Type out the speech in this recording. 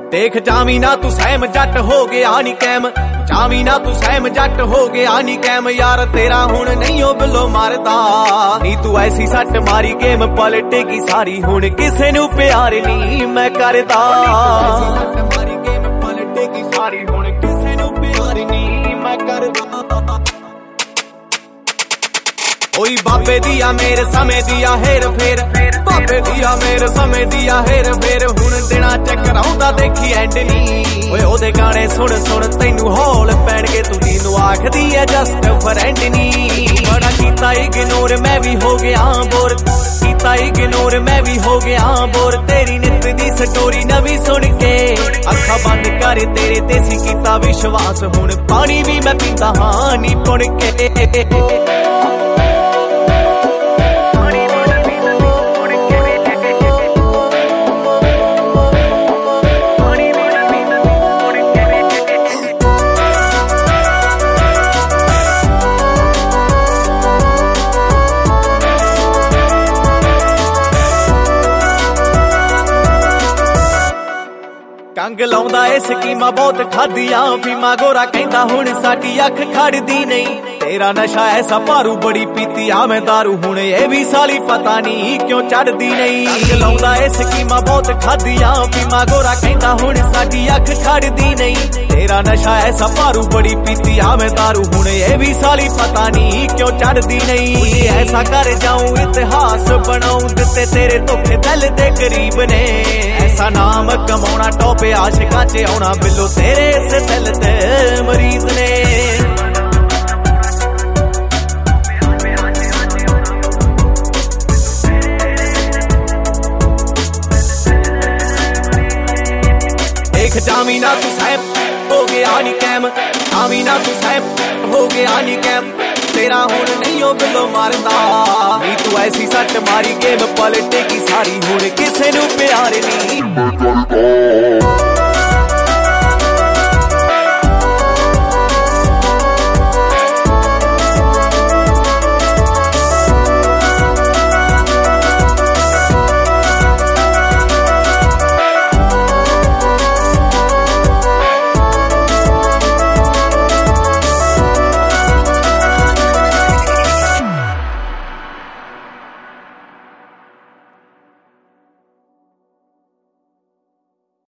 देख जावी ना तू सहम जट हो गया नी कैम, जावी ना तू सहम जट हो गया नी कैम। यार तेरा हुण नहीं ओ बिलो मारदा नी, तू ऐसी सट मारी गेम पलटेगी सारी। हुण किसे नू प्यार नी मैं करदा, सट मारी गेम पलटेगी सारी। हुण किसे नू प्यार नी मैं करदा। ओई बाबे दिया मेरे समय दिया हेर फेर, बाबे दिया मेरे समय दिया हेर फेर। हुण दिना चकराउंदा देखी एंड नी, ओए ओदे गाने सुन सुन तैनू हौल पैणगे। तू नीनू आखदी है जस्ट फ्रेंड नी। बड़ा कीता इग्नोर मैं भी हो गया बोर, कीता इग्नोर मैं भी हो गया बोर। तेरी नित दी स्टोरी नवी सुन के अखा बंद कर तेरे ते सी कीता विश्वास। हुण पानी भी मैं पींदा हां नी पुण के। कंग लाउंदा ए स्कीमां बहुत खादियां फीमा। गोरा कहंदा हुण साडी अख खड़दी नहीं, तेरा नशा ऐसा भारू बड़ी पीती आ मैं दारू। हुण ये भी साली पता नहीं क्यों चढ़दी नहीं। कंग लाउंदा ए स्कीमां बहुत खादियां फीमा। गोरा कहंदा हुण साडी अख खड़दी नहीं, तेरा नशा ऐसा भारू बड़ी पीती आ मैं दारू। हुण ये भी साली पता नहीं क्यों चढ़दी नहीं। ऐसा कर जाऊं इतिहास बनाऊं दिते तेरे धोखे दिल दे करीब ने। ऐसा नाम कमाउणा टॉप आशिकां च आउणा, बिल्लो तेरे इस दिल ते मरीज ने। देख जावी ना तू सहम हो गया नी कैम, जावी ना तू सहम हो गया नी कैम। तेरा हुण नहीं ओ बिलो मारदा नी, तू ऐसी सट मारी गेम पलटेगी सारी। हुण किसे नू प्यार नी।